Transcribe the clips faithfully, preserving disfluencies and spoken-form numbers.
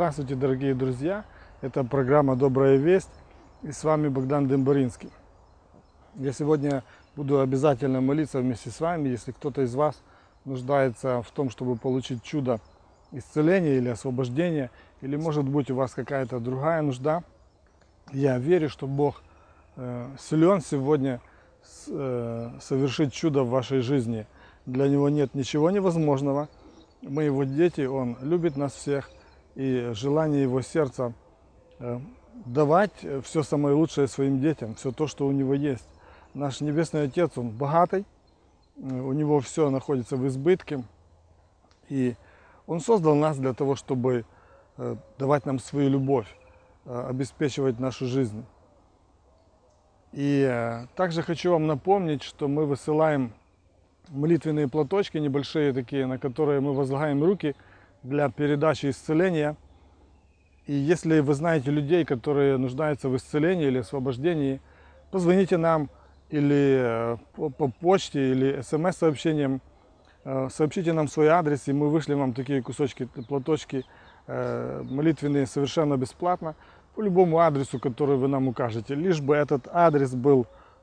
Здравствуйте, дорогие друзья! Это программа «Добрая весть» и с вами Богдан Дембаринский. Я сегодня буду обязательно молиться вместе с вами, если кто-то из вас нуждается в том, чтобы получить чудо исцеления или освобождения, или может быть у вас какая-то другая нужда. Я верю, что Бог э, силен сегодня э, совершить чудо в вашей жизни. Для Него нет ничего невозможного. Мы Его дети, Он любит нас всех, и желание Его сердца э, давать все самое лучшее своим детям, все то, что у Него есть. Наш Небесный Отец, Он богатый, у Него все находится в избытке, и Он создал нас для того, чтобы э, давать нам свою любовь, э, обеспечивать нашу жизнь. И э, также хочу вам напомнить, что мы высылаем молитвенные платочки небольшие такие, на которые мы возлагаем руки для передачи исцеления. И если вы знаете людей, которые нуждаются в исцелении или освобождении, позвоните нам или по, по почте, или смс-сообщением, сообщите нам свой адрес, и мы вышлем вам такие кусочки, платочки молитвенные совершенно бесплатно по любому адресу, который вы нам укажете, лишь бы этот адрес был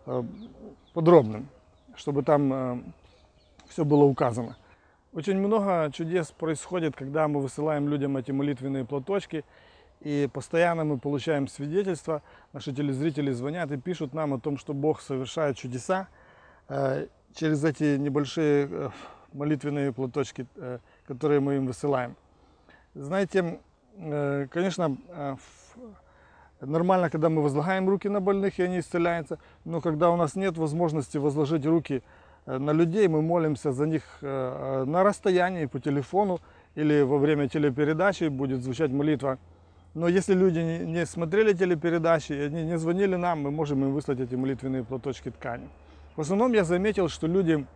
подробным, чтобы там все было указано. Очень много чудес происходит, когда мы высылаем людям эти молитвенные платочки, и постоянно мы получаем свидетельства. Наши телезрители звонят и пишут нам о том, что Бог совершает чудеса э, через эти небольшие э, молитвенные платочки, э, которые мы им высылаем. Знаете, э, конечно, э, нормально, когда мы возлагаем руки на больных, и они исцеляются, но когда у нас нет возможности возложить руки на людей, мы молимся за них на расстоянии, по телефону или во время телепередачи будет звучать молитва. Но если люди не смотрели телепередачи, они не звонили нам, мы можем им выслать эти молитвенные платочки ткани. В основном я заметил, что люди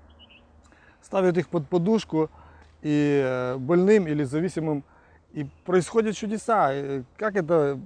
ставят их под подушку и больным или зависимым, и происходят чудеса. Как это,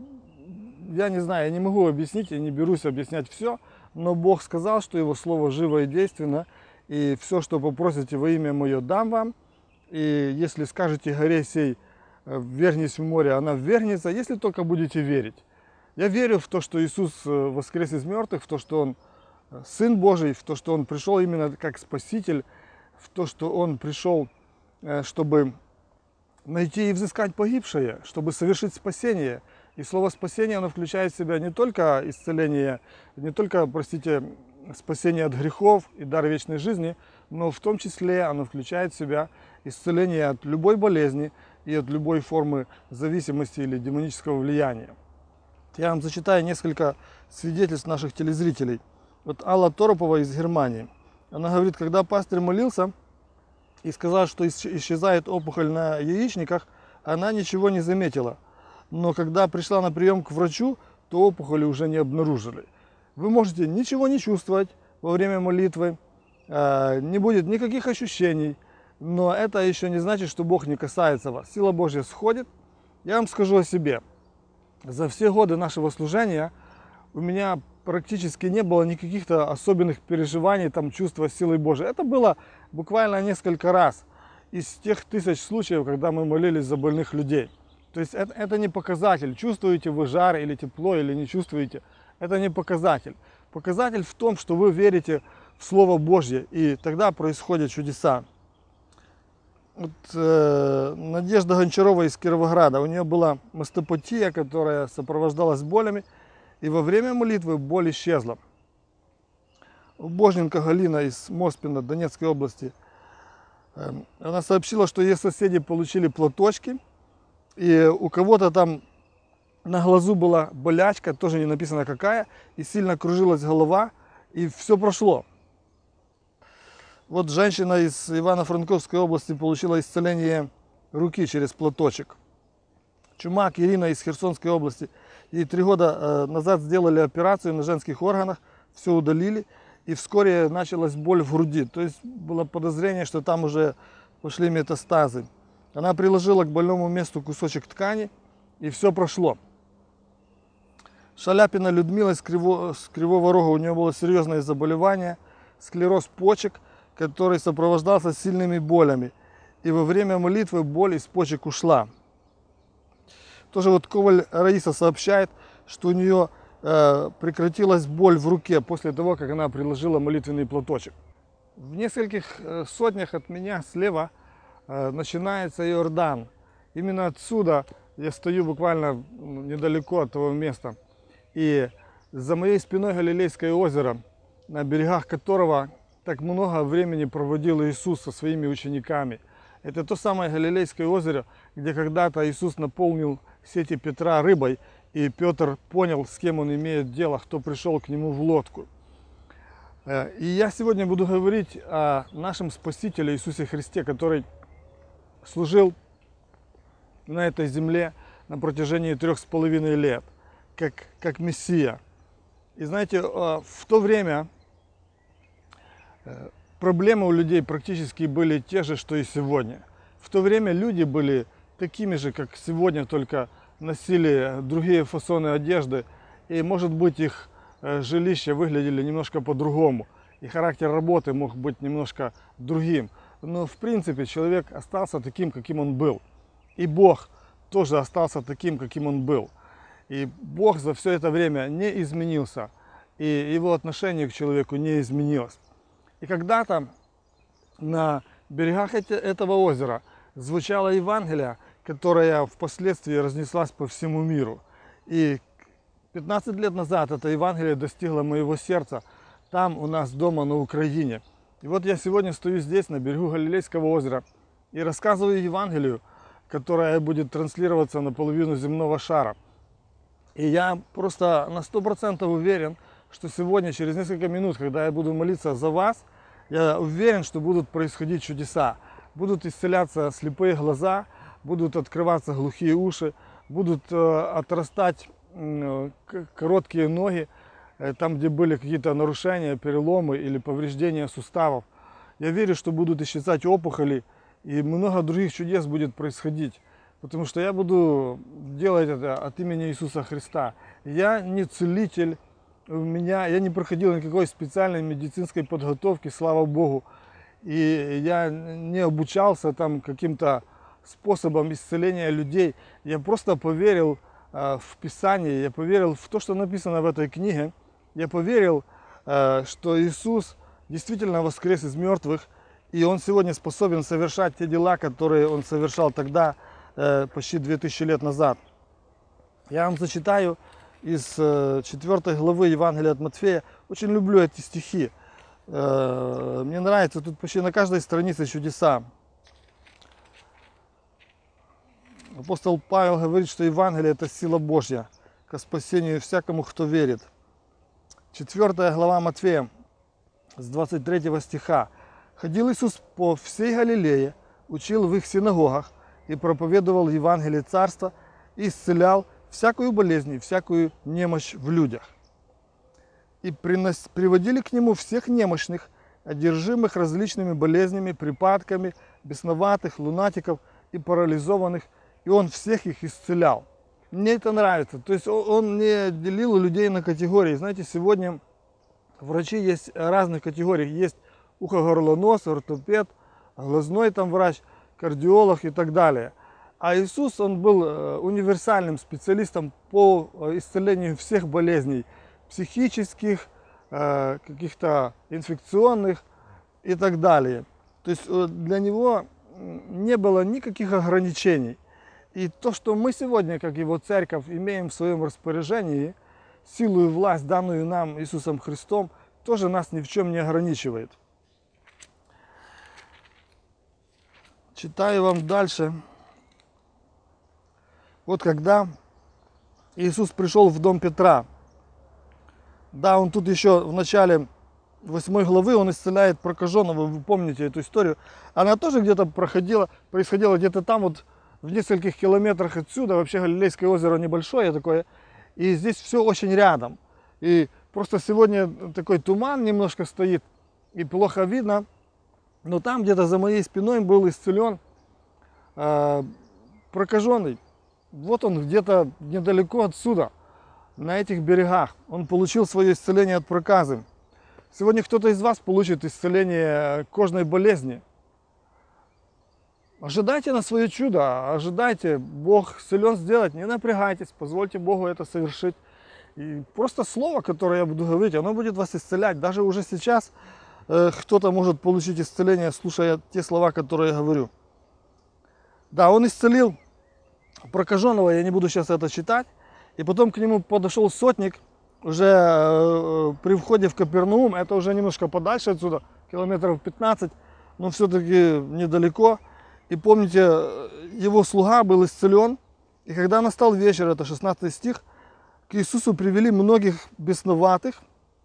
я не знаю, я не могу объяснить, я не берусь объяснять все, но Бог сказал, что Его Слово живо и действенно. И все, что попросите во имя Мое, дам вам. И если скажете горе сей, ввергнись в море, она ввергнется, если только будете верить. Я верю в то, что Иисус воскрес из мертвых, в то, что Он Сын Божий, в то, что Он пришел именно как Спаситель, в то, что Он пришел, чтобы найти и взыскать погибшее, чтобы совершить спасение. И слово спасение, оно включает в себя не только исцеление, не только, простите, спасение от грехов и дар вечной жизни, но в том числе оно включает в себя исцеление от любой болезни и от любой формы зависимости или демонического влияния. Я вам зачитаю несколько свидетельств наших телезрителей. Вот Алла Торопова из Германии. Она говорит, когда пастырь молился и сказал, что исчезает опухоль на яичниках, она ничего не заметила. Но когда пришла на прием к врачу, то опухоли уже не обнаружили. Вы можете ничего не чувствовать во время молитвы, не будет никаких ощущений, но это еще не значит, что Бог не касается вас. Сила Божья сходит. Я вам скажу о себе. За все годы нашего служения у меня практически не было никаких-то особенных переживаний, там, чувства силы Божьей. Это было буквально несколько раз из тех тысяч случаев, когда мы молились за больных людей. То есть это, это не показатель, чувствуете вы жар или тепло, или не чувствуете. Это не показатель. Показатель в том, что вы верите в Слово Божье, и тогда происходят чудеса. Вот, э, Надежда Гончарова из Кировограда. У нее была мастопатия, которая сопровождалась болями, и во время молитвы боль исчезла. Божненко Галина из Моспина, Донецкой области. Э, она сообщила, что ее соседи получили платочки, и у кого-то там на глазу была болячка, тоже не написано какая, и сильно кружилась голова, и все прошло. Вот женщина из Ивано-Франковской области получила исцеление руки через платочек. Чумак Ирина из Херсонской области. Ей три года назад сделали операцию на женских органах, все удалили, и вскоре началась боль в груди. То есть было подозрение, что там уже пошли метастазы. Она приложила к больному месту кусочек ткани, и все прошло. Шаляпина Людмила из, Криво, с Кривого Рога, у нее было серьезное заболевание, склероз почек, который сопровождался сильными болями. И во время молитвы боль из почек ушла. Тоже вот Коваль Раиса сообщает, что у нее э, прекратилась боль в руке после того, как она приложила молитвенный платочек. В нескольких э, сотнях от меня слева э, начинается Иордан. Именно отсюда я стою буквально недалеко от того места. И за моей спиной Галилейское озеро, на берегах которого так много времени проводил Иисус со своими учениками. Это то самое Галилейское озеро, где когда-то Иисус наполнил сети Петра рыбой, и Петр понял, с кем он имеет дело, кто пришел к нему в лодку. И я сегодня буду говорить о нашем Спасителе Иисусе Христе, который служил на этой земле на протяжении трех с половиной лет, как, как Мессия. И знаете, в то время проблемы у людей практически были те же, что и сегодня. В то время люди были такими же, как сегодня, только носили другие фасоны одежды, и, может быть, их жилища выглядели немножко по-другому, и характер работы мог быть немножко другим. Но, в принципе, человек остался таким, каким он был. И Бог тоже остался таким, каким он был. И Бог за все это время не изменился, и его отношение к человеку не изменилось. И когда-то на берегах этого озера звучало Евангелие, которое впоследствии разнеслась по всему миру. И пятнадцать лет назад это Евангелие достигло моего сердца, там у нас дома на Украине. И вот я сегодня стою здесь, на берегу Галилейского озера, и рассказываю Евангелию, которая будет транслироваться на половину земного шара. И я просто на сто процентов уверен, что сегодня, через несколько минут, когда я буду молиться за вас, я уверен, что будут происходить чудеса. Будут исцеляться слепые глаза, будут открываться глухие уши, будут э, отрастать э, короткие ноги, э, там, где были какие-то нарушения, переломы или повреждения суставов. Я верю, что будут исчезать опухоли, и много других чудес будет происходить. Потому что я буду делать это от имени Иисуса Христа. Я не целитель, у меня, я не проходил никакой специальной медицинской подготовки, слава Богу. И я не обучался там каким-то способом исцеления людей. Я просто поверил э, в Писание, я поверил в то, что написано в этой книге. Я поверил, э, что Иисус действительно воскрес из мертвых, и Он сегодня способен совершать те дела, которые Он совершал тогда, почти две тысячи лет назад. Я вам зачитаю из четвёртой главы Евангелия от Матфея. Очень люблю эти стихи. Мне нравится, тут почти на каждой странице чудеса. Апостол Павел говорит, что Евангелие — это сила Божья ко спасению всякому, кто верит. четвёртая глава Матфея с двадцать третьего стиха. «Ходил Иисус по всей Галилее, учил в их синагогах, и проповедовал Евангелие Царства, и исцелял всякую болезнь и всякую немощь в людях. И принос, приводили к Нему всех немощных, одержимых различными болезнями, припадками, бесноватых, лунатиков и парализованных, и Он всех их исцелял». Мне это нравится. То есть Он не делил людей на категории. Знаете, сегодня врачи есть разных категорий. Есть ухо-горло-нос, ортопед, глазной там врач, кардиолог и так далее. А Иисус, Он был универсальным специалистом по исцелению всех болезней, психических, каких-то инфекционных и так далее. То есть для Него не было никаких ограничений. И то, что мы сегодня, как Его церковь, имеем в своем распоряжении, силу и власть, данную нам Иисусом Христом, тоже нас ни в чем не ограничивает. Читаю вам дальше. Вот когда Иисус пришел в дом Петра, да, Он тут еще в начале восьмой главы, Он исцеляет прокаженного, вы помните эту историю. Она тоже где-то проходила, происходила где-то там, вот в нескольких километрах отсюда. Вообще Галилейское озеро небольшое такое, и здесь все очень рядом. И просто сегодня такой туман немножко стоит, и плохо видно. Но там где-то за моей спиной был исцелен э, прокаженный. Вот он где-то недалеко отсюда, на этих берегах. Он получил свое исцеление от проказы. Сегодня кто-то из вас получит исцеление кожной болезни. Ожидайте на свое чудо, ожидайте, Бог силен сделать, не напрягайтесь, позвольте Богу это совершить. И просто слово, которое я буду говорить, оно будет вас исцелять. Даже уже сейчас э, кто-то может получить исцеление, слушая те слова, которые я говорю. Да, он исцелил прокаженного, я не буду сейчас это читать. И потом к нему подошел сотник, уже э, при входе в Капернаум, это уже немножко подальше отсюда, километров пятнадцать, но все-таки недалеко. И помните, его слуга был исцелен, и когда настал вечер, это шестнадцатый стих, к Иисусу привели многих бесноватых,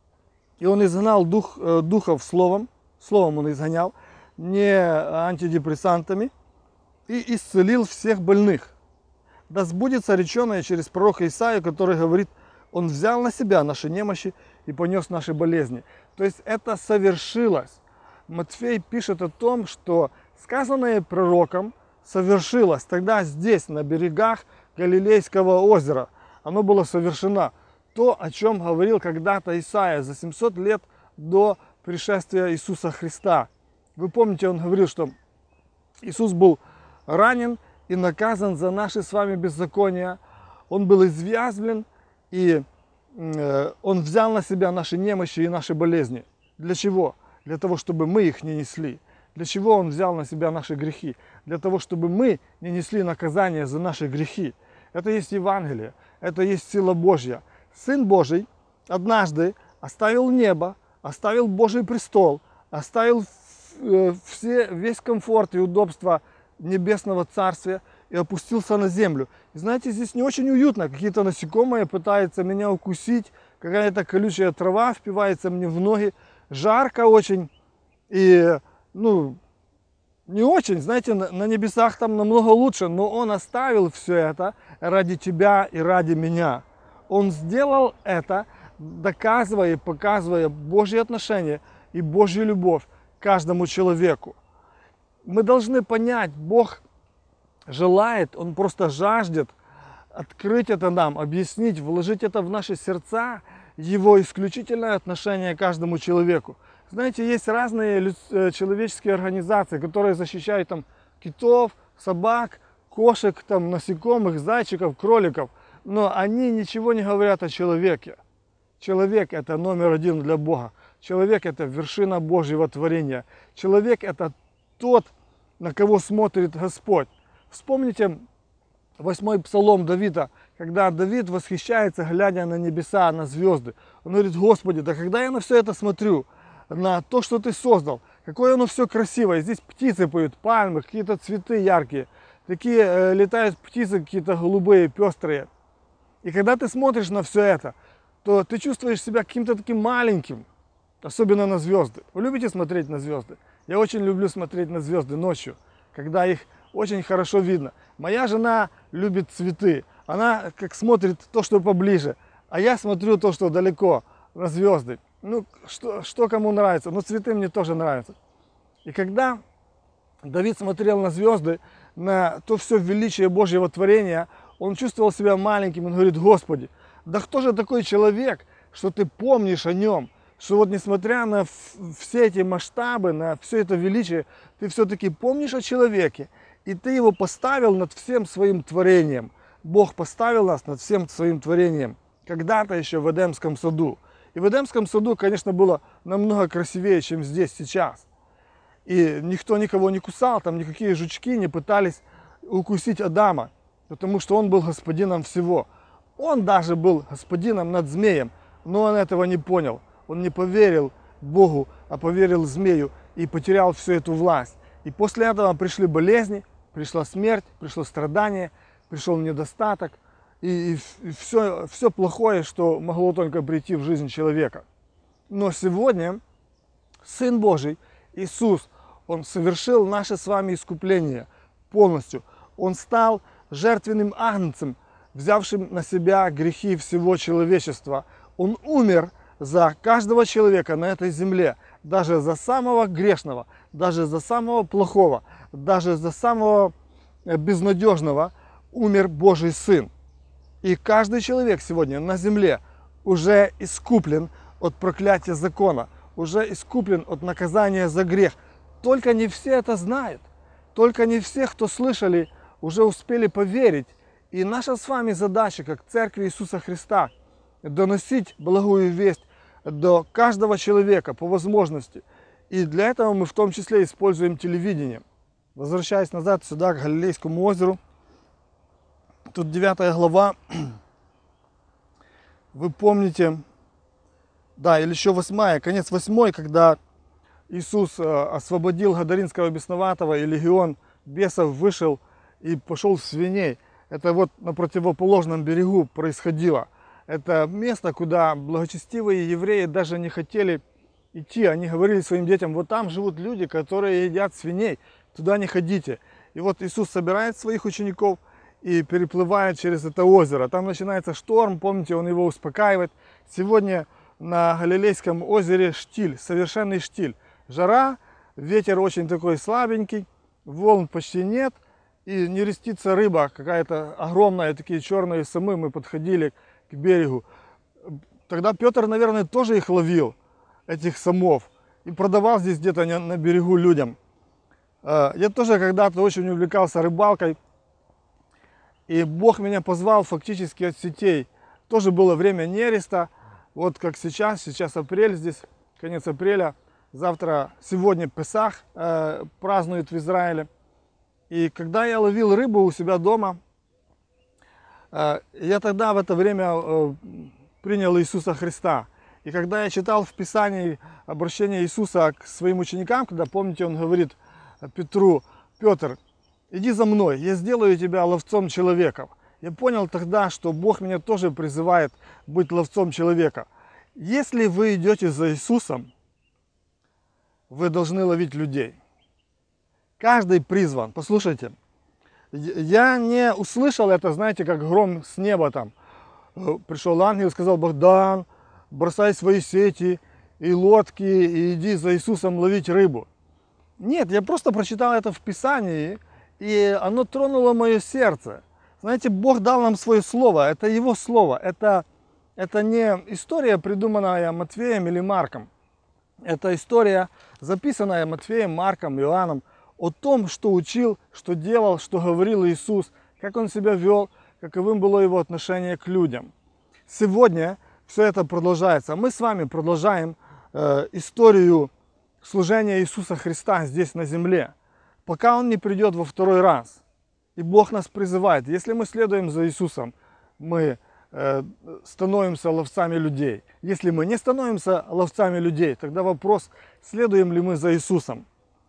и он изгнал дух, духов словом, словом он изгонял, не антидепрессантами, и исцелил всех больных. Да сбудется реченое через пророка Исаию, который говорит, он взял на себя наши немощи и понес наши болезни. То есть это совершилось. Матфей пишет о том, что сказанное пророком совершилось тогда здесь, на берегах Галилейского озера. Оно было совершено. То, о чем говорил когда-то Исаия за семьсот лет до пришествия Иисуса Христа. Вы помните, он говорил, что Иисус был ранен и наказан за наши с вами беззакония. Он был извязблен, и э, он взял на себя наши немощи и наши болезни. Для чего? Для того, чтобы мы их не несли. Для чего он взял на себя наши грехи? Для того, чтобы мы не несли наказание за наши грехи. Это есть Евангелие, это есть сила Божья. Сын Божий однажды оставил небо, оставил Божий престол, оставил все, весь комфорт и удобство небесного царствия и опустился на землю. И знаете, здесь не очень уютно. Какие-то насекомые пытаются меня укусить, какая-то колючая трава впивается мне в ноги. Жарко очень и, ну, не очень, знаете, на, на небесах там намного лучше, но он оставил все это ради тебя и ради меня. Он сделал это, доказывая и показывая Божьи отношения и Божью любовь к каждому человеку. Мы должны понять, Бог желает, Он просто жаждет открыть это нам, объяснить, вложить это в наши сердца, Его исключительное отношение к каждому человеку. Знаете, есть разные человеческие организации, которые защищают там китов, собак, кошек, там, насекомых, зайчиков, кроликов, но они ничего не говорят о человеке. Человек – это номер один для Бога. Человек – это вершина Божьего творения. Человек – это тот, на кого смотрит Господь. Вспомните восьмой псалом Давида, когда Давид восхищается, глядя на небеса, на звезды. Он говорит: Господи, да когда я на все это смотрю, на то, что Ты создал, какое оно все красивое. Здесь птицы поют, пальмы, какие-то цветы яркие, такие э, летают птицы какие-то голубые, пестрые. И когда ты смотришь на все это, то ты чувствуешь себя каким-то таким маленьким, особенно на звезды. Вы любите смотреть на звезды? Я очень люблю смотреть на звезды ночью, когда их очень хорошо видно. Моя жена любит цветы, она как смотрит то, что поближе, а я смотрю то, что далеко, на звезды. Ну, что, что кому нравится, но цветы мне тоже нравятся. И когда Давид смотрел на звезды, на то все величие Божьего творения, он чувствовал себя маленьким, он говорит: Господи, да кто же такой человек, что Ты помнишь о нем, что вот несмотря на все эти масштабы, на все это величие, Ты все-таки помнишь о человеке, и Ты его поставил над всем своим творением. Бог поставил нас над всем своим творением, когда-то еще в Эдемском саду. И в Эдемском саду, конечно, было намного красивее, чем здесь сейчас. И никто никого не кусал, там никакие жучки не пытались укусить Адама, потому что он был господином всего. Он даже был господином над змеем, но он этого не понял. Он не поверил Богу, а поверил змею и потерял всю эту власть. И после этого пришли болезни, пришла смерть, пришло страдание, пришел недостаток. И, и все, все плохое, что могло только прийти в жизнь человека. Но сегодня Сын Божий, Иисус, Он совершил наше с вами искупление полностью. Он стал жертвенным агнцем, взявшим на себя грехи всего человечества. Он умер за каждого человека на этой земле, даже за самого грешного, даже за самого плохого, даже за самого безнадежного умер Божий Сын. И каждый человек сегодня на земле уже искуплен от проклятия закона, уже искуплен от наказания за грех. Только не все это знают. Только не все, кто слышали, уже успели поверить. И наша с вами задача, как Церкви Иисуса Христа, доносить благую весть до каждого человека по возможности. И для этого мы в том числе используем телевидение. Возвращаясь назад сюда, к Галилейскому озеру, тут девятая глава, вы помните, да, или еще восьмая, конец восьмой, когда Иисус освободил Гадаринского бесноватого, и легион бесов вышел и пошел в свиней. Это вот на противоположном берегу происходило. Это место, куда благочестивые евреи даже не хотели идти. Они говорили своим детям: вот там живут люди, которые едят свиней, туда не ходите. И вот Иисус собирает своих учеников и переплывает через это озеро. Там начинается шторм, помните, он его успокаивает. Сегодня на Галилейском озере штиль, совершенный штиль. Жара, ветер очень такой слабенький, волн почти нет. И не рестится рыба какая-то огромная, такие черные самы, мы подходили к берегу. Тогда Петр, наверное, тоже их ловил, этих самов, и продавал здесь где-то на берегу людям. Я тоже когда-то очень увлекался рыбалкой, и Бог меня позвал фактически от сетей. Тоже было время нереста, вот как сейчас, сейчас апрель здесь, конец апреля, завтра, сегодня Песах э, празднуют в Израиле. И когда я ловил рыбу у себя дома, я тогда в это время принял Иисуса Христа. И когда я читал в Писании обращение Иисуса к своим ученикам, когда, помните, он говорит Петру: Петр, иди за мной, я сделаю тебя ловцом человеков. Я понял тогда, что Бог меня тоже призывает быть ловцом человека. Если вы идете за Иисусом, вы должны ловить людей. Каждый призван. Послушайте, я не услышал это, знаете, как гром с неба там. Пришел ангел и сказал: Богдан, бросай свои сети и лодки и иди за Иисусом ловить рыбу. Нет, я просто прочитал это в Писании, и оно тронуло мое сердце. Знаете, Бог дал нам свое слово, это Его слово. Это, это не история, придуманная Матфеем или Марком. Это история, записанная Матфеем, Марком, Иоанном, о том, что учил, что делал, что говорил Иисус, как Он себя вел, каковым было Его отношение к людям. Сегодня все это продолжается. Мы с вами продолжаем э, историю служения Иисуса Христа здесь на земле, пока Он не придет во второй раз. И Бог нас призывает. Если мы следуем за Иисусом, мы э, становимся ловцами людей. Если мы не становимся ловцами людей, тогда вопрос, следуем ли мы за Иисусом.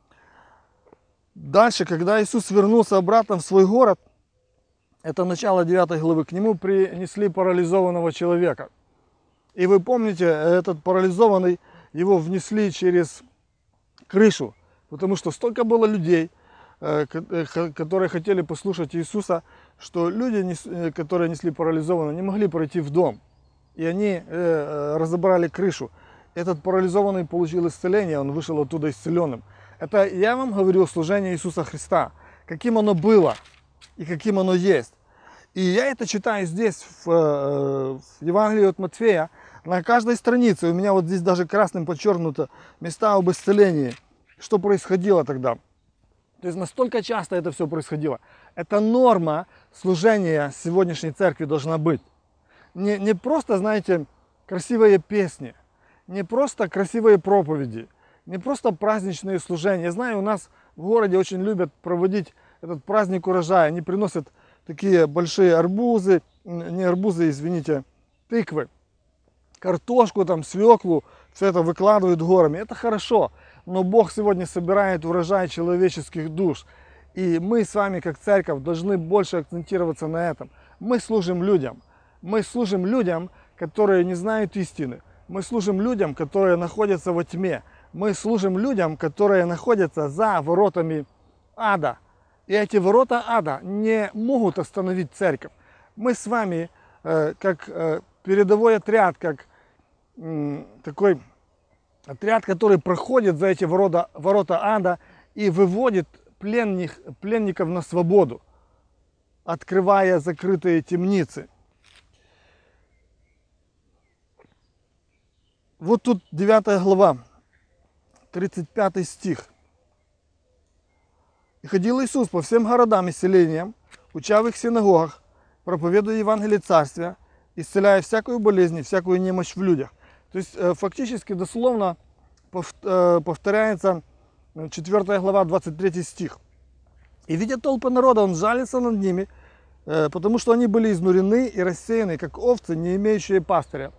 Дальше, когда Иисус вернулся обратно в свой город, это начало девятой главы, к нему принесли парализованного человека. И вы помните, этот парализованный, его внесли через крышу, потому что столько было людей, которые хотели послушать Иисуса, что люди, которые несли парализованного, не могли пройти в дом. И они разобрали крышу. Этот парализованный получил исцеление, он вышел оттуда исцеленным. Это я вам говорю о служении Иисуса Христа, каким оно было и каким оно есть. И я это читаю здесь, в, в Евангелии от Матфея, на каждой странице. У меня вот здесь даже красным подчеркнуто места об исцелении, что происходило тогда. То есть настолько часто это все происходило. Это норма служения сегодняшней церкви должна быть. Не, не просто, знаете, красивые песни, не просто красивые проповеди, не просто праздничные служения. Я знаю, у нас в городе очень любят проводить этот праздник урожая. Они приносят такие большие арбузы, не арбузы, извините, тыквы, картошку, там, свеклу, все это выкладывают горами. Это хорошо, но Бог сегодня собирает урожай человеческих душ. И мы с вами, как церковь, должны больше акцентироваться на этом. Мы служим людям. Мы служим людям, которые не знают истины. Мы служим людям, которые находятся во тьме. Мы служим людям, которые находятся за воротами ада. И эти ворота ада не могут остановить церковь. Мы с вами, э, как э, передовой отряд, как э, такой отряд, который проходит за эти ворота, ворота ада и выводит пленник, пленников на свободу, открывая закрытые темницы. Вот тут девятая глава, тридцать пятый стих. И ходил Иисус по всем городам и селениям, уча в их синагогах, проповедуя Евангелие Царствия, исцеляя всякую болезнь и всякую немощь в людях. То есть фактически дословно повторяется четвёртая глава, двадцать третий стих. «И видя толпы народа, он жалится над ними, потому что они были изнурены и рассеяны, как овцы, не имеющие пастыря.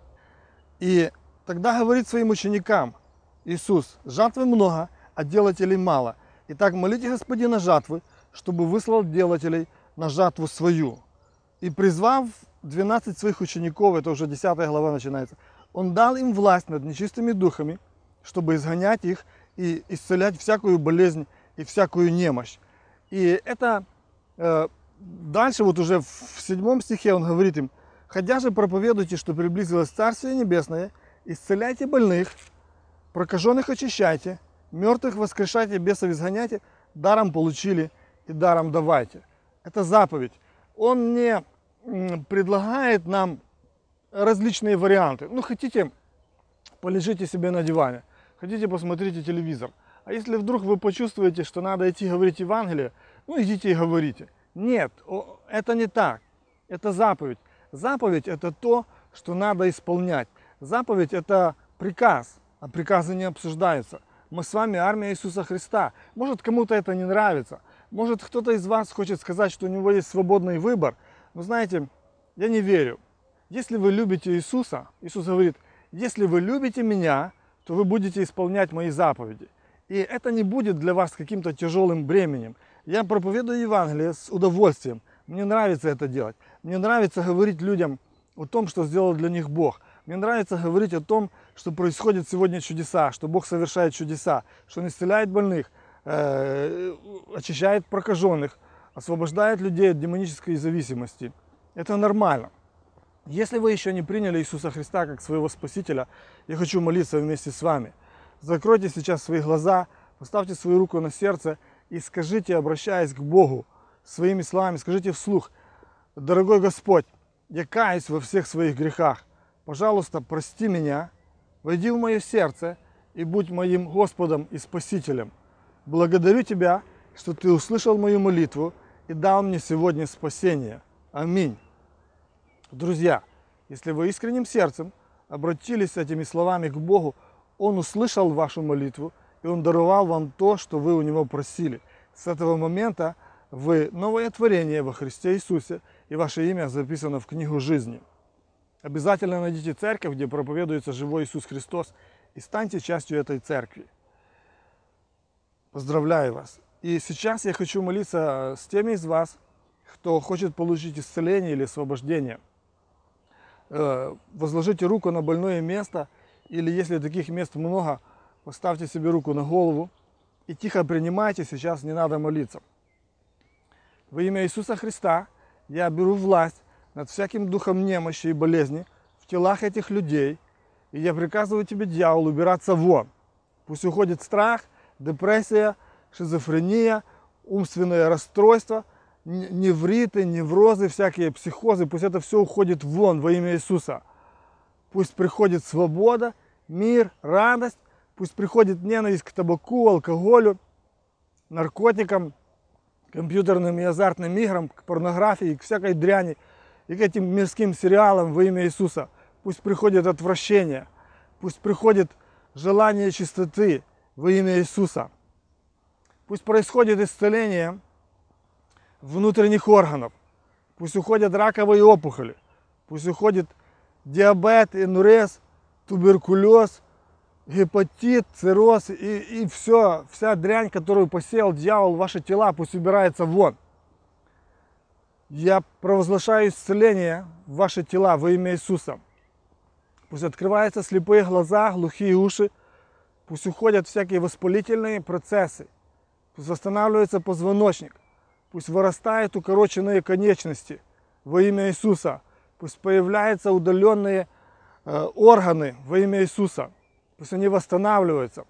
И тогда говорит своим ученикам Иисус: жатвы много, а делателей мало. Итак, молите Господина жатвы, чтобы выслал делателей на жатву свою. И призвав двенадцать своих учеников, это уже десятая глава начинается, он дал им власть над нечистыми духами, чтобы изгонять их и исцелять всякую болезнь и всякую немощь». И это э, дальше, вот уже в седьмом стихе он говорит им: «Ходя же проповедуйте, что приблизилось Царствие Небесное, исцеляйте больных, прокаженных очищайте, мертвых воскрешайте, бесов изгоняйте, даром получили и даром давайте». Это заповедь. Он не предлагает нам различные варианты. Ну, хотите, полежите себе на диване, хотите, посмотрите телевизор. А если вдруг вы почувствуете, что надо идти говорить Евангелие, ну, идите и говорите. Нет, это не так. Это заповедь. Заповедь – это то, что надо исполнять. Заповедь – это приказ, а приказы не обсуждаются. Мы с вами армия Иисуса Христа. Может, кому-то это не нравится. Может, кто-то из вас хочет сказать, что у него есть свободный выбор. Но знаете, я не верю. Если вы любите Иисуса, Иисус говорит: если вы любите меня, то вы будете исполнять мои заповеди. И это не будет для вас каким-то тяжелым бременем. Я проповедую Евангелие с удовольствием. Мне нравится это делать. Мне нравится говорить людям о том, что сделал для них Бог. Мне нравится говорить о том, что происходят сегодня чудеса, что Бог совершает чудеса, что Он исцеляет больных, э, очищает прокаженных, освобождает людей от демонической зависимости. Это нормально. Если вы еще не приняли Иисуса Христа как своего Спасителя, я хочу молиться вместе с вами. Закройте сейчас свои глаза, поставьте свою руку на сердце и скажите, обращаясь к Богу, своими словами, скажите вслух: «Дорогой Господь, я каюсь во всех своих грехах. Пожалуйста, прости меня, войди в мое сердце и будь моим Господом и Спасителем. Благодарю Тебя, что Ты услышал мою молитву и дал мне сегодня спасение. Аминь». Друзья, если вы искренним сердцем обратились с этими словами к Богу, Он услышал вашу молитву, и Он даровал вам то, что вы у Него просили. С этого момента вы новое творение во Христе Иисусе, и ваше имя записано в книгу жизни. Обязательно найдите церковь, где проповедуется живой Иисус Христос, и станьте частью этой церкви. Поздравляю вас. И сейчас я хочу молиться с теми из вас, кто хочет получить исцеление или освобождение. Возложите руку на больное место, или если таких мест много, поставьте себе руку на голову и тихо принимайте, сейчас не надо молиться. Во имя Иисуса Христа я беру власть над всяким духом немощи и болезни в телах этих людей, и я приказываю тебе, дьявол, убираться вон. Пусть уходит страх, депрессия, шизофрения, умственное расстройство, невриты, неврозы, всякие психозы, пусть это все уходит вон во имя Иисуса. Пусть приходит свобода, мир, радость, пусть приходит ненависть к табаку, алкоголю, наркотикам, компьютерным и азартным играм, к порнографии, к всякой дряни и к этим мирским сериалам во имя Иисуса. Пусть приходит отвращение, пусть приходит желание чистоты во имя Иисуса. Пусть происходит исцеление внутренних органов, пусть уходят раковые опухоли, пусть уходит диабет, энурез, туберкулез, гепатит, цирроз и, и все, вся дрянь, которую посеял дьявол в ваши тела, пусть убирается вон. Я провозглашаю исцеление в ваши тела во имя Иисуса. Пусть открываются слепые глаза, глухие уши, пусть уходят всякие воспалительные процессы, пусть восстанавливается позвоночник, пусть вырастают укороченные конечности во имя Иисуса, пусть появляются удаленные э, органы во имя Иисуса. Пусть они восстанавливаются.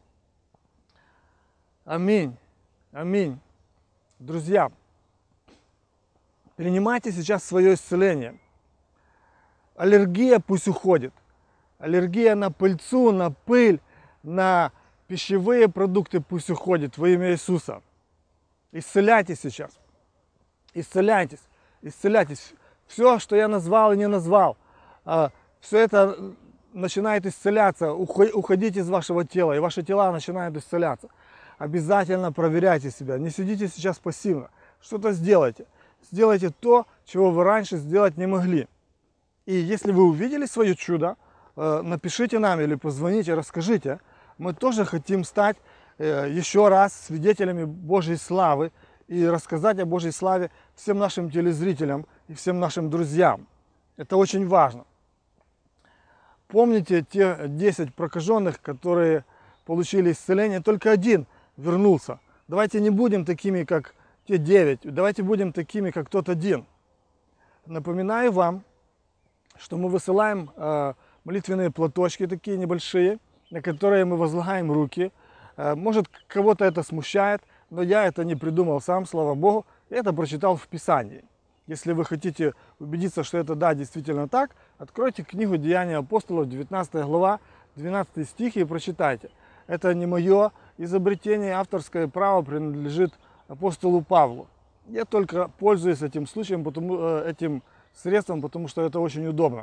Аминь. Аминь. Друзья, принимайте сейчас свое исцеление. Аллергия пусть уходит. Аллергия на пыльцу, на пыль, на пищевые продукты пусть уходит во имя Иисуса. Исцеляйтесь сейчас. Исцеляйтесь. Исцеляйтесь. Все, что я назвал и не назвал, все это начинает исцеляться. Уходите из вашего тела, и ваши тела начинают исцеляться. Обязательно проверяйте себя. Не сидите сейчас пассивно. Что-то сделайте. Сделайте то, чего вы раньше сделать не могли. И если вы увидели свое чудо, напишите нам или позвоните, расскажите. Мы тоже хотим стать еще раз свидетелями Божьей славы и рассказать о Божьей славе всем нашим телезрителям и всем нашим друзьям. Это очень важно. Помните те десять прокаженных, которые получили исцеление, только один вернулся. Давайте не будем такими, как те девять, давайте будем такими, как тот один. Напоминаю вам, что мы высылаем э, молитвенные платочки такие небольшие, на которые мы возлагаем руки. Э, может, кого-то это смущает, но я это не придумал сам, слава Богу, я это прочитал в Писании. Если вы хотите убедиться, что это да, действительно так, откройте книгу Деяния апостолов, девятнадцатая глава, двенадцатый стих и прочитайте. Это не мое изобретение, авторское право принадлежит апостолу Павлу. Я только пользуюсь этим случаем, потому, этим средством, потому что это очень удобно.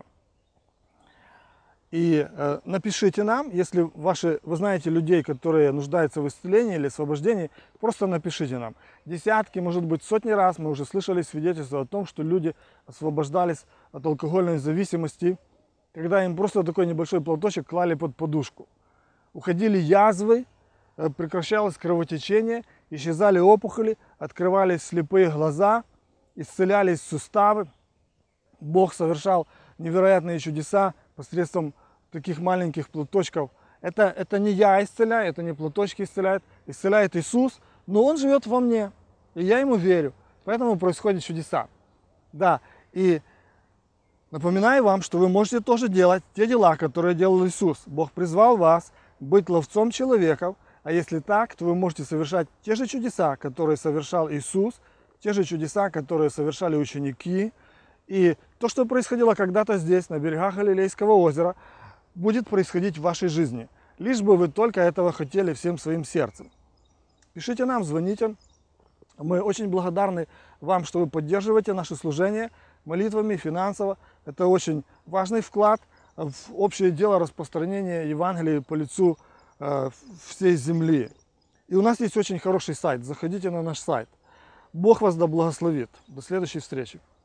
И э, напишите нам, если ваши, вы знаете людей, которые нуждаются в исцелении или освобождении, просто напишите нам. Десятки, может быть, сотни раз мы уже слышали свидетельства о том, что люди освобождались от алкогольной зависимости, когда им просто такой небольшой платочек клали под подушку. Уходили язвы, э, прекращалось кровотечение, исчезали опухоли, открывались слепые глаза, исцелялись суставы. Бог совершал невероятные чудеса посредством таких маленьких платочков. Это, это не я исцеляю, это не платочки исцеляют, исцеляет Иисус, но Он живет во мне, и я Ему верю, поэтому происходят чудеса. Да, и напоминаю вам, что вы можете тоже делать те дела, которые делал Иисус. Бог призвал вас быть ловцом человеков, а если так, то вы можете совершать те же чудеса, которые совершал Иисус, те же чудеса, которые совершали ученики. И то, что происходило когда-то здесь, на берегах Галилейского озера, будет происходить в вашей жизни. Лишь бы вы только этого хотели всем своим сердцем. Пишите нам, звоните. Мы очень благодарны вам, что вы поддерживаете наше служение молитвами, финансово. Это очень важный вклад в общее дело распространения Евангелия по лицу э, всей земли. И у нас есть очень хороший сайт. Заходите на наш сайт. Бог вас да благословит. До следующей встречи.